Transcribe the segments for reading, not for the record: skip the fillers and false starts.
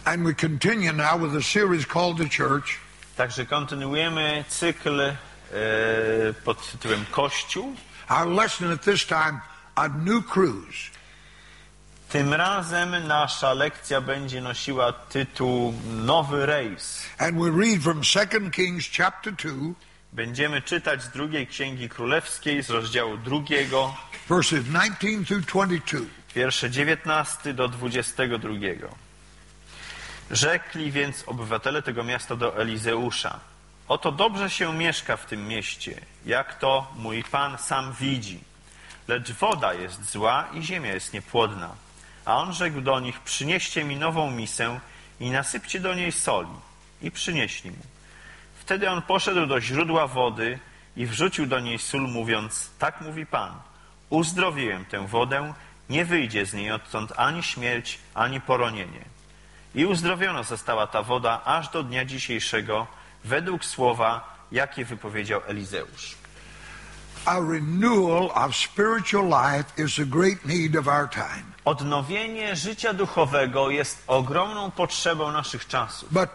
And we continue now with a series called The Church. Także kontynuujemy cykl pod tytułem Kościół. Our lesson at this time, A New Cruise. Tym razem nasza lekcja będzie nosiła tytuł Nowy rejs. And we read from 2 Kings chapter 2. Będziemy czytać z drugiej Księgi Królewskiej, z rozdziału 2, verses 19 through 22. wiersze 19 do 22. Rzekli więc obywatele tego miasta do Elizeusza: oto dobrze się mieszka w tym mieście, jak to mój Pan sam widzi. Lecz woda jest zła i ziemia jest niepłodna. A on rzekł do nich: przynieście mi nową misę i nasypcie do niej soli. I przynieśli mu. Wtedy on poszedł do źródła wody i wrzucił do niej sól, mówiąc: tak mówi Pan, uzdrowiłem tę wodę, nie wyjdzie z niej odtąd ani śmierć, ani poronienie. I uzdrowiona została ta woda aż do dnia dzisiejszego, według słowa, jakie wypowiedział Elizeusz. A renewal of spiritual life is a great need of our time. Odnowienie życia duchowego jest ogromną potrzebą naszych czasów. But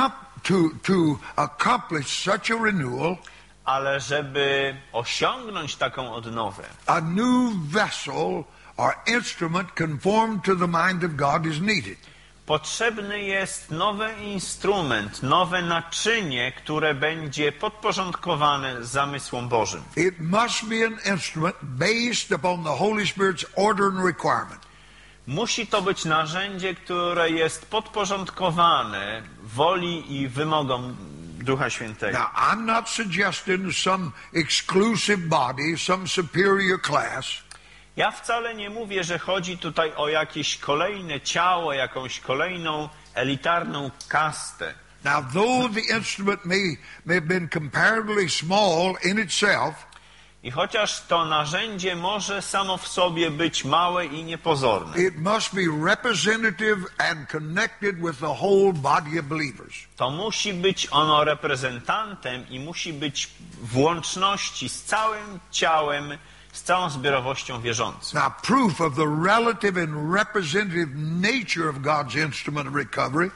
to accomplish such a renewal, ale żeby osiągnąć taką odnowę, a new vessel or instrument conformed to the mind of God is needed. Potrzebny jest nowy instrument, nowe naczynie, które będzie podporządkowane zamysłom Bożym. It must be an instrument based upon the Holy Spirit's order and requirement. Musi to być narzędzie, które jest podporządkowane woli i wymogom Ducha Świętego. Now, I'm not suggesting some exclusive body, some superior class. Ja wcale nie mówię, że chodzi tutaj o jakieś kolejne ciało, jakąś kolejną elitarną kastę. Now, though the instrument may have been comparatively small in itself, i chociaż to narzędzie może samo w sobie być małe i niepozorne, it must be representative and connected with the whole body of believers. To musi być ono reprezentantem i musi być w łączności z całym ciałem, z całą zbiorowością wierzących. Now, proof of the relative and representative nature of God's instrument of recovery.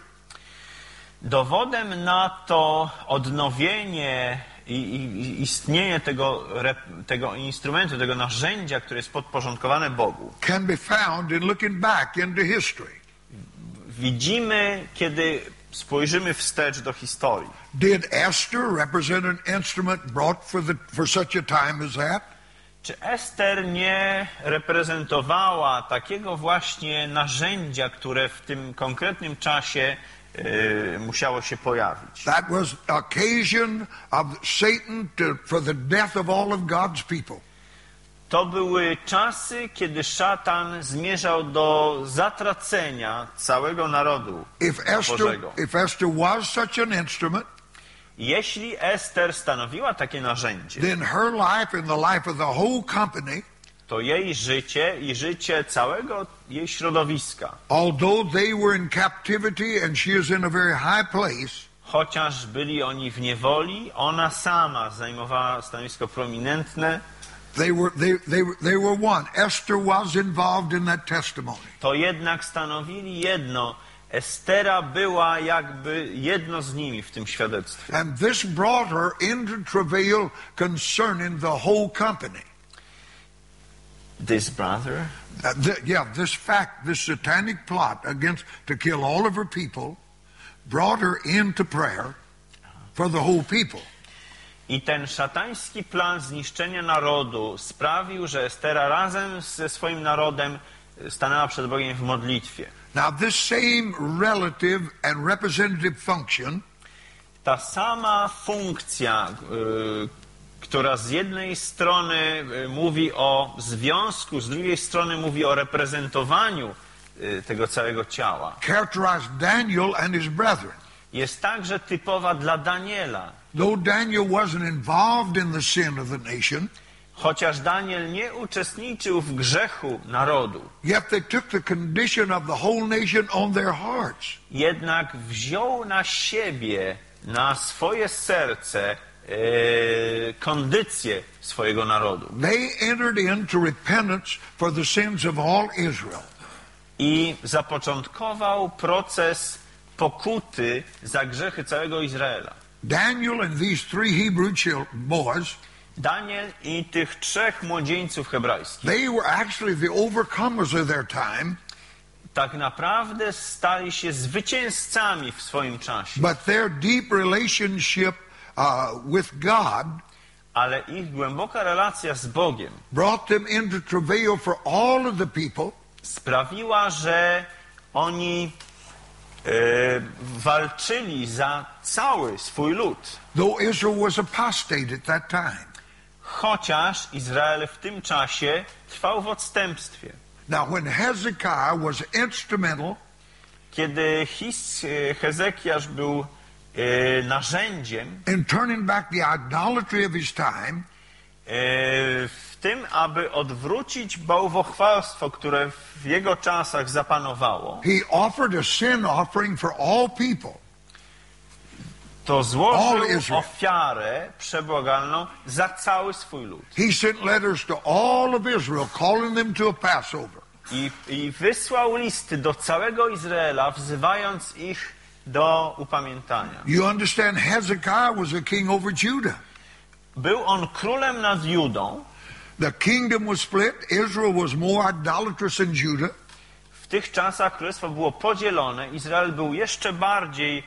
Dowodem na to odnowienie i istnienie tego instrumentu, tego narzędzia, które jest podporządkowane Bogu, can be found in looking back into history. Widzimy, kiedy spojrzymy wstecz do historii. Did Esther represent an instrument brought for such a time as that? Czy Ester nie reprezentowała takiego właśnie narzędzia, które w tym konkretnym czasie musiało się pojawić? That was occasion of Satan for the death of all of God's people. To były czasy, kiedy szatan zmierzał do zatracenia całego narodu Bożego. If Esther was such an instrument, jeśli Ester stanowiła takie narzędzie, then her life and the life of the whole company, to jej życie i życie całego jej środowiska, although they were in captivity and she is in a very high place, chociaż byli oni w niewoli, ona sama zajmowała stanowisko prominentne. They were one. Esther was involved in that testimony. To jednak stanowili jedno. Estera była jakby jedno z nimi w tym świadectwie. And this brought her into travail concerning the whole company. This brother? This satanic plot to kill all of her people brought her into prayer for the whole people. I ten szatański plan zniszczenia narodu sprawił, że Estera razem ze swoim narodem stanęła przed Bogiem w modlitwie. Now this same relative and representative function, ta sama funkcja, która z jednej strony mówi o związku, z drugiej strony mówi o reprezentowaniu tego całego ciała, characterized Daniel and his brethren. Jest także typowa dla Daniela. Though Daniel wasn't involved in the sin of the nation, chociaż Daniel nie uczestniczył w grzechu narodu, yet they took the condition of the whole nation on their hearts. Jednak wziął na siebie, na swoje serce kondycję swojego narodu. They entered into repentance for the sins of all Israel. I zapoczątkował proces pokuty za grzechy całego Izraela. Daniel and these three Hebrew boys, Daniel i tych 3 młodzieńców hebrajskich they were actually the overcomers of their time, tak naprawdę stali się zwycięzcami w swoim czasie. but their deep relationship with God Ale ich głęboka relacja z Bogiem brought them into travail for all of the people, sprawiła, że oni walczyli za cały swój lud. though Israel was apostate at that time. Chociaż Izrael w tym czasie trwał w odstępstwie. Now, when Hezekiah was instrumental Kiedy Hezekiasz był narzędziem in turning back the idolatry of his time, w tym, aby odwrócić bałwochwalstwo, które w jego czasach zapanowało, he offered a sin offering for all people. to All złożył Israel. ofiarę przebłagalną za cały swój lud. He sent letters to all of Israel, calling them to a Passover. I wysłał listy do całego Izraela, wzywając ich do upamiętania. You understand, Hezekiah was a king over Judah. Był on królem nad Judą. The kingdom was split. Israel was more idolatrous than Judah. W tych czasach królestwo było podzielone. Izrael był jeszcze bardziej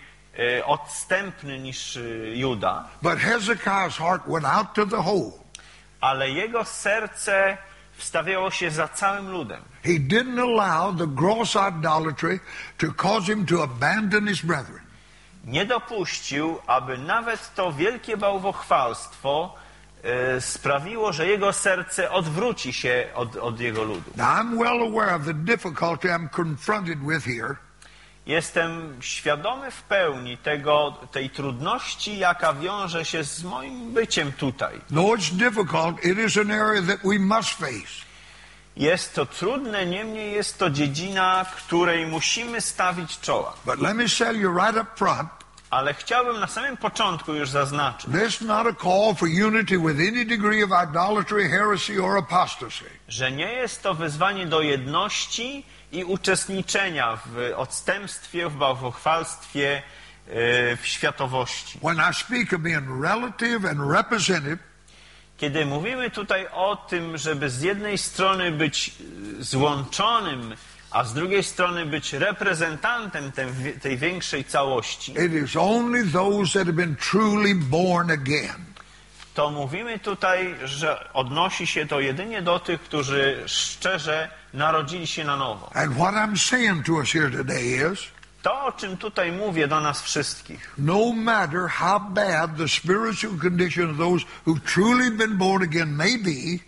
odstępny niż Juda. But Hezekiah's heart went out to the whole. Ale jego serce wstawiało się za całym ludem. He didn't allow the gross idolatry to cause him to abandon his brethren. Nie dopuścił, aby nawet to wielkie bałwochwalstwo sprawiło, że jego serce odwróci się od jego ludu. Now, I'm well aware of the difficulty I'm confronted with here. Jestem świadomy w pełni tej trudności, jaka wiąże się z moim byciem tutaj. Though it's difficult, it is an area that we must face. Jest to trudne, niemniej jest to dziedzina, której musimy stawić czoła. But let me tell you right up front, Ale chciałbym na samym początku już zaznaczyć, this is not a call for unity with any degree of idolatry, heresy, or apostasy. że nie jest to wezwanie do jedności i uczestniczenia w odstępstwie, w bałwochwalstwie, w światowości. When I speak of being relative and representative, Kiedy mówimy tutaj o tym, żeby z jednej strony być złączonym, a z drugiej strony być reprezentantem tej większej całości, it is only those that have been truly born again. to mówimy tutaj, że odnosi się to jedynie do tych, którzy szczerze narodzili się na nowo. And what I'm saying to us here today is, To, o czym tutaj mówię do nas wszystkich, no matter how bad the spiritual condition of those who've truly been born again may be,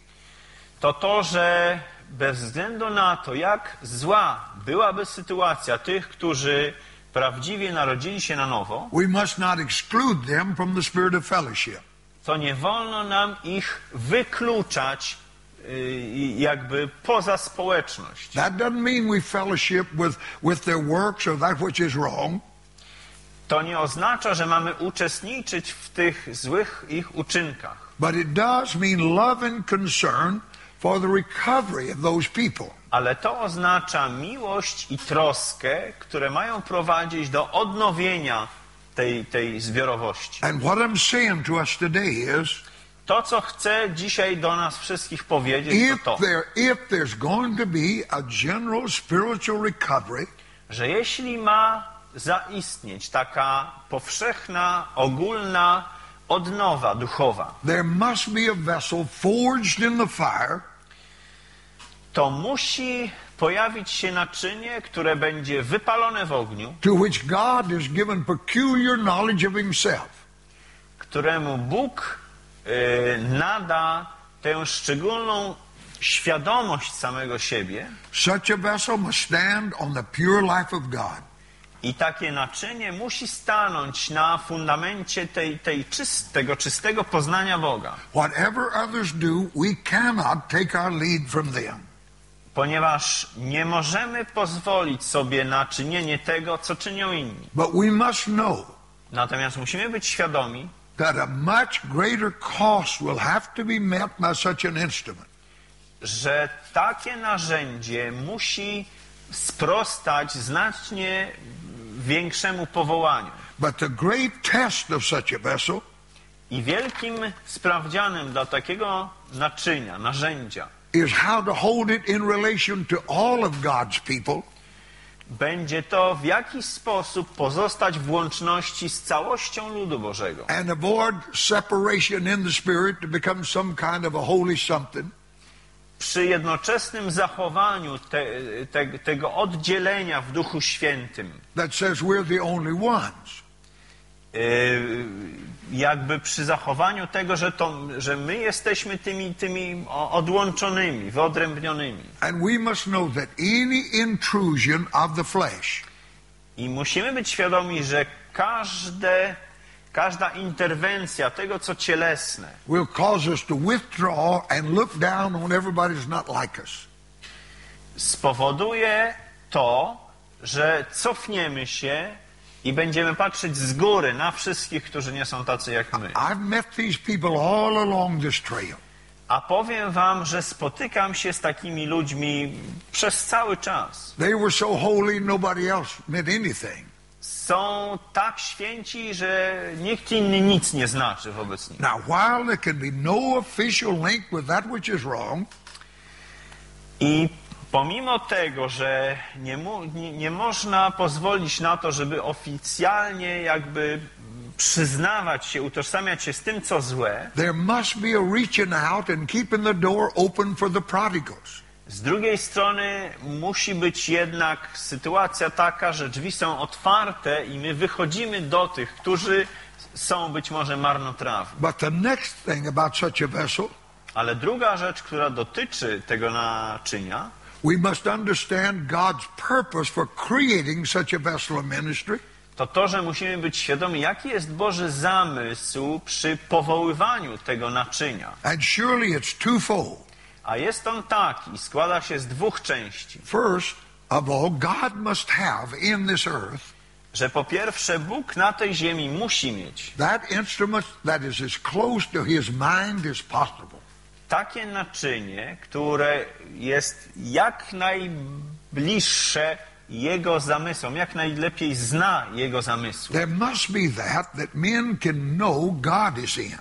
to, że bez względu na to, jak zła byłaby sytuacja tych, którzy prawdziwie narodzili się na nowo, we must not exclude them from the spirit of fellowship. to nie wolno nam ich wykluczać jakby poza społeczność. That doesn't mean we fellowship with their works or that which is wrong. To nie oznacza, że mamy uczestniczyć w tych złych ich uczynkach. But it does mean love and concern for the recovery of those people. Ale to oznacza miłość i troskę, które mają prowadzić do odnowienia tej zbiorowości. And what I'm saying to us today is, To, co chcę dzisiaj do nas wszystkich powiedzieć, to if there's going to be a general spiritual recovery, że jeśli ma zaistnieć taka powszechna, ogólna odnowa duchowa, there must be a vessel forged in the fire to musi pojawić się naczynie, które będzie wypalone w ogniu, to which God has given peculiar knowledge of himself. któremu Bóg nada tę szczególną świadomość samego siebie. Such a vessel must stand on the pure life of God. I takie naczynie musi stanąć na fundamencie tego czystego poznania Boga. Whatever others do, we cannot take our lead from them. Ponieważ nie możemy pozwolić sobie na czynienie tego, co czynią inni. But we must know Natomiast musimy być świadomi, that a much greater cost will have to be met by such an instrument. że takie narzędzie musi sprostać znacznie większemu powołaniu. But the great test of such a vessel I wielkim sprawdzianem dla takiego naczynia, narzędzia is how to hold it in relation to all of God's people będzie to, w jaki sposób pozostać w łączności z całością ludu Bożego. and avoid separation in the spirit to become some kind of a holy something. Przy jednoczesnym zachowaniu tego oddzielenia w Duchu Świętym, That says we're the only ones. jakby przy zachowaniu tego, że my jesteśmy tymi odłączonymi, wyodrębnionymi. And we must know that any intrusion of the flesh I musimy być świadomi, że każda interwencja tego, co cielesne, will cause us to withdraw and look down on everybody who's not like us. spowoduje to, że cofniemy się i będziemy patrzeć z góry na wszystkich, którzy nie są tacy jak my. I've met these people all along this trail. A powiem wam, że spotykam się z takimi ludźmi przez cały czas. They were so holy nobody else meant anything. Są tak święci, że nikt inny nic nie znaczy wobec nich. Now, while there can be no official link with that which is wrong, I pomimo tego, że nie można pozwolić na to, żeby oficjalnie jakby przyznawać się, utożsamiać się z tym, co złe, there must be a reaching out and keeping the door open for the prodigals. z drugiej strony musi być jednak sytuacja taka, że drzwi są otwarte i my wychodzimy do tych, którzy są być może marnotrawni. But the next thing about such a vessel, Ale druga rzecz, która dotyczy tego naczynia, we must understand God's purpose for creating such a vessel of ministry. to, że musimy być świadomi, jaki jest Boży zamysł przy powoływaniu tego naczynia. And surely it's twofold. A jest on taki, składa się z dwóch części. First of all, God must have in this earth Że po pierwsze Bóg na tej ziemi musi mieć that instrument that is as close to his mind as possible. takie naczynie, które jest jak najbliższe Jego zamysłom, jak najlepiej zna Jego zamysły. There must be that men can know God is in.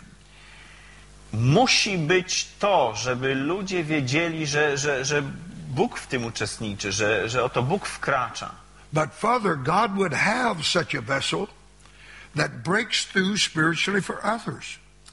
Musi być to, żeby ludzie wiedzieli, że Bóg w tym uczestniczy, że oto Bóg wkracza. But further, God would have such a vessel that breaks through spiritually for others.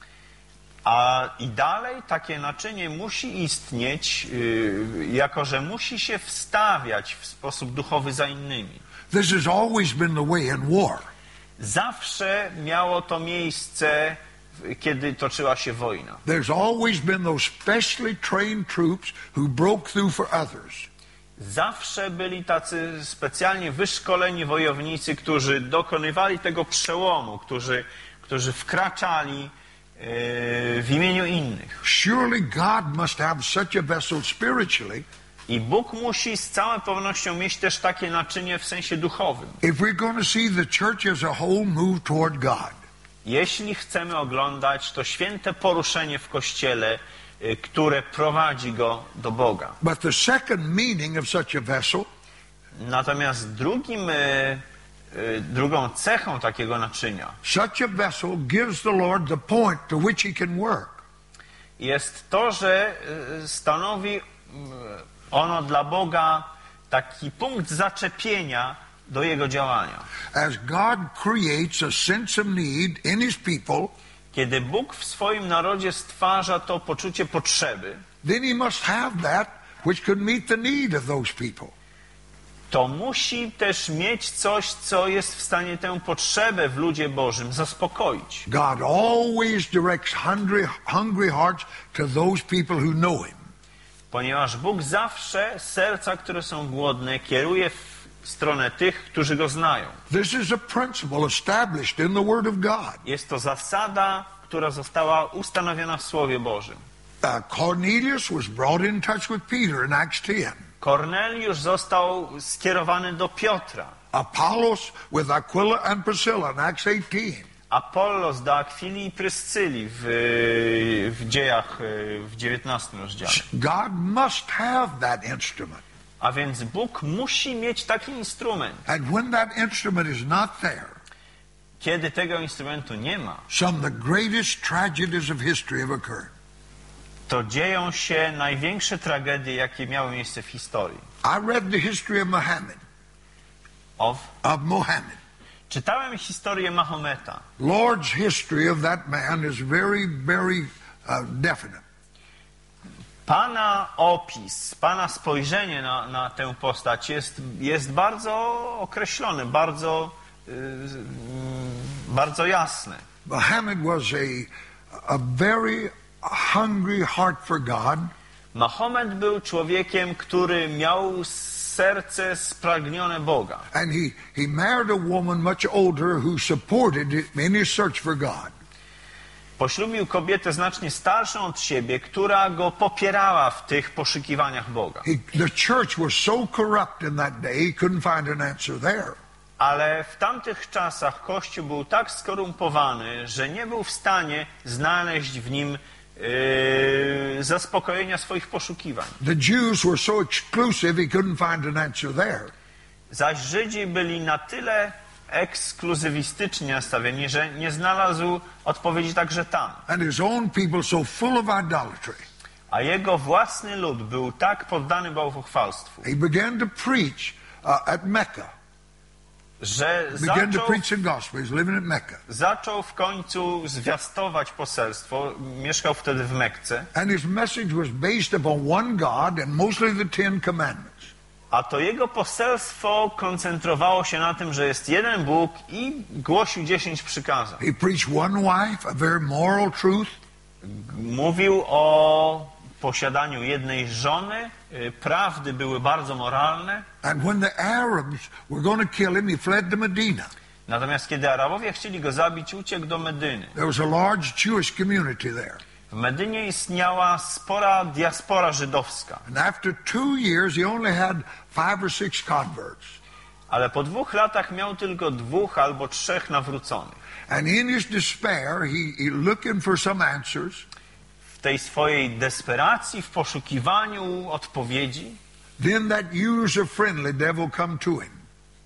I dalej takie naczynie musi istnieć, jako że musi się wstawiać w sposób duchowy za innymi. This has always been the way in war. Zawsze miało to miejsce, kiedy toczyła się wojna. There's always been those specially trained troops who broke through for others. Zawsze byli tacy specjalnie wyszkoleni wojownicy, którzy dokonywali tego przełomu, którzy wkraczali w imieniu innych. Surely God must have such a vessel spiritually. I Bóg musi z całą pewnością mieć też takie naczynie w sensie duchowym. If we're going to see the church as a whole move toward God. Jeśli chcemy oglądać to święte poruszenie w Kościele, które prowadzi go do Boga. But the second meaning of such a vessel Natomiast drugą cechą takiego naczynia such a vessel gives the Lord the point to which he can work. jest to, że stanowi ono dla Boga taki punkt zaczepienia do Jego działania. As God creates a sense of need in his people, Kiedy Bóg w swoim narodzie stwarza to poczucie potrzeby, then he must have that which could meet the need of those people. to musi też mieć coś, co jest w stanie tę potrzebę w ludzie Bożym zaspokoić. God always directs hungry hearts to those people who know him. Ponieważ Bóg zawsze serca, które są głodne, kieruje w stronę tych, którzy Go znają. This is a principle established in the Word of God. Jest to zasada, która została ustanowiona w Słowie Bożym. Cornelius was brought in touch with Peter in Acts 10. Korneliusz został skierowany do Piotra. Apollos with Aquila and Priscilla in Acts 18. Apollos do Akwili i Pryscyli w dziejach w 19 rozdziale. God must have that instrument. A więc Bóg musi mieć taki instrument. And when that instrument is not there, Kiedy tego instrumentu nie ma, some of the greatest tragedies of history have occurred. to dzieją się największe tragedie, jakie miały miejsce w historii. I read the history of Muhammad. Of Muhammad. Czytałem historię Mahometa. Lord's history of that man is very, very definite. Pana opis, Pana spojrzenie na tę postać jest bardzo określone, bardzo jasne. Muhammad was a very hungry heart for God. Mahomet był człowiekiem, który miał serce spragnione Boga. And he married a woman much older who supported him in his search for God. Poślubił kobietę znacznie starszą od siebie, która go popierała w tych poszukiwaniach Boga. The church was so corrupt in that day, he couldn't find an answer there. Ale w tamtych czasach Kościół był tak skorumpowany, że nie był w stanie znaleźć w nim zaspokojenia swoich poszukiwań. The Jews were so exclusive, he couldn't find an answer there. Zaś Żydzi byli na tyle ekskluzywistycznie nastawieni, że nie znalazł odpowiedzi także tam. And his own people so full of idolatry. A jego własny lud był tak poddany bałwochwalstwu, He began to preach at Mecca. że Began to preach the gospel. He's living at Mecca. zaczął w końcu zwiastować poselstwo. Mieszkał wtedy w Mekce. And his message was based upon one God and mostly the Ten Commandments. A to jego poselstwo koncentrowało się na tym, że jest jeden Bóg i głosił 10 przykazań. He preached one wife, a very moral truth. Mówił o posiadaniu jednej żony. Prawdy były bardzo moralne. And when the Arabs were going to kill him, he fled to Medina. Natomiast kiedy Arabowie chcieli go zabić, uciekł do Medyny. There was a large Jewish community there. W Medynie istniała spora diaspora żydowska. And after 2 years, he only had 5 or 6 converts. Ale po 2 latach miał tylko 2 albo 3 nawróconych. And in his despair, he looking for some answers. W tej swojej desperacji, w poszukiwaniu odpowiedzi, Then that user-friendly devil come to him.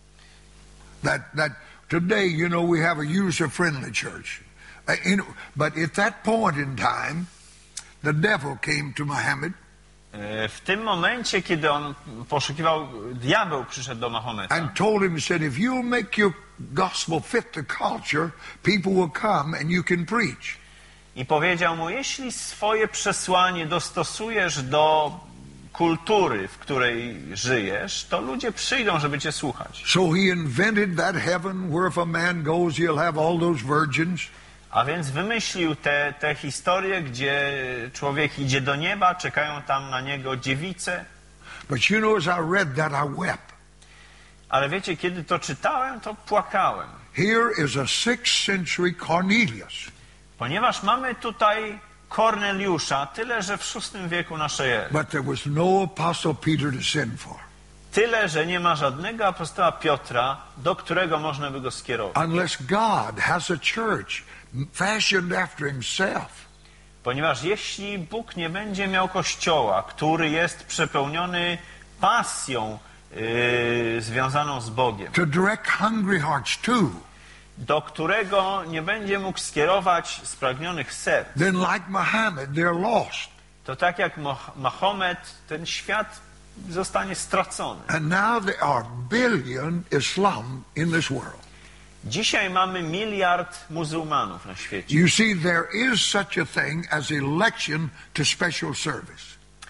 That today, you know, we have a user-friendly church. But at that point in time, the devil came to Muhammad. w tym momencie, kiedy on poszukiwał, diabeł przyszedł do Mahometa And told him, he said, if you'll make your gospel fit the culture, people will come and you can preach. i powiedział mu, jeśli swoje przesłanie dostosujesz do kultury, w której żyjesz, to ludzie przyjdą, żeby cię słuchać. So he invented that heaven where if a man goes, he'll have all those virgins. A więc wymyślił te historie, gdzie człowiek idzie do nieba, czekają tam na niego dziewice. But you know, as I read that, I wept. Ale wiecie, kiedy to czytałem, to płakałem. Here is a 6th century Cornelius. Ponieważ mamy tutaj Korneliusza, tyle, że w VI wieku naszej ery. But there was no apostle Peter to send for. Tyle, że nie ma żadnego apostoła Piotra, do którego można by go skierować. Unless God has a church fashioned after himself. Ponieważ jeśli Bóg nie będzie miał Kościoła, który jest przepełniony pasją związaną z Bogiem, To direct hungry hearts too. do którego nie będzie mógł skierować spragnionych serc, Then like Muhammad, they're lost. to tak jak Mahomet, ten świat zostanie stracony. And now there are billion Islam in this world. Dzisiaj mamy 1 miliard muzułmanów na świecie. You see, there is such a thing as election to special service.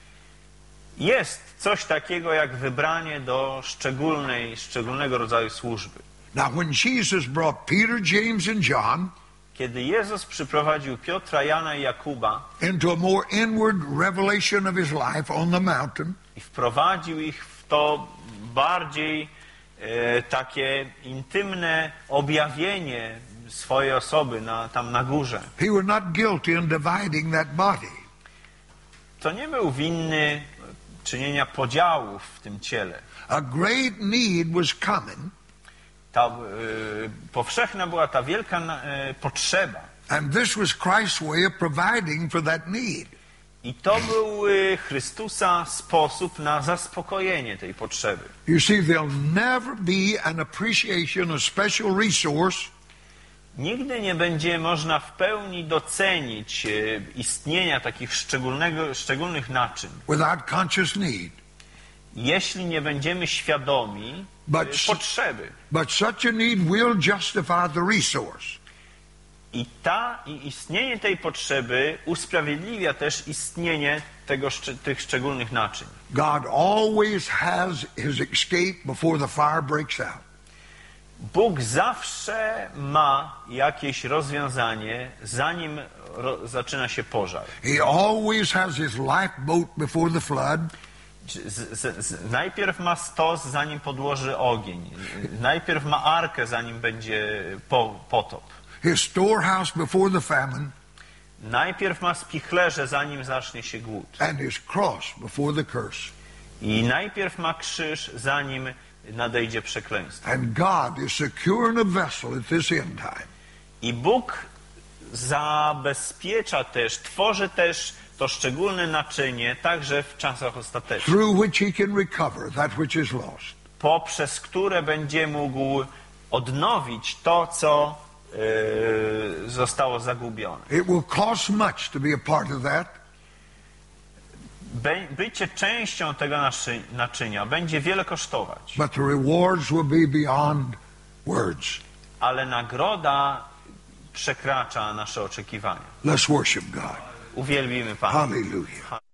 Jest coś takiego jak wybranie do szczególnego rodzaju służby. Now, when Jesus brought Peter, James, and John Kiedy Jezus przyprowadził Piotra, Jana i Jakuba into a more inward revelation of his life on the mountain, i wprowadził ich w to bardziej takie intymne objawienie swojej osoby tam na górze, he was not guilty in dividing that body. to nie był winny czynienia podziałów w tym ciele. A great need was coming, Powszechna była ta wielka potrzeba. and this was Christ's way of providing for that need. I to był Chrystusa sposób na zaspokojenie tej potrzeby. You see, there'll never be an appreciation of special resource Nigdy nie będzie można w pełni docenić istnienia takich szczególnych naczyń, without conscious need. jeśli nie będziemy świadomi potrzeby. But such a need will justify the resource. I istnienie tej potrzeby usprawiedliwia też istnienie tych szczególnych naczyń. God always has his escape before the fire breaks out. Bóg zawsze ma jakieś rozwiązanie, zanim zaczyna się pożar. He always has his lifeboat before the flood. Najpierw ma stos, zanim podłoży ogień. Najpierw ma arkę, zanim będzie potop. His storehouse before the famine. Najpierw ma spichlerze, zanim zacznie się głód. And his cross before the curse. I najpierw ma krzyż, zanim nadejdzie przekleństwo. And God is securing a vessel at this end time. I Bóg zabezpiecza też, tworzy też to szczególne naczynie także w czasach ostatecznych. Through which he can recover that which is lost. Poprzez które będzie mógł odnowić to, co zostało zagubione. It will cost much to be a part of that. Bycie częścią tego naczynia będzie wiele kosztować. But the rewards will be beyond words. Ale nagroda przekracza nasze oczekiwania. Let's worship God. Uwielbimy Pana. Hallelujah.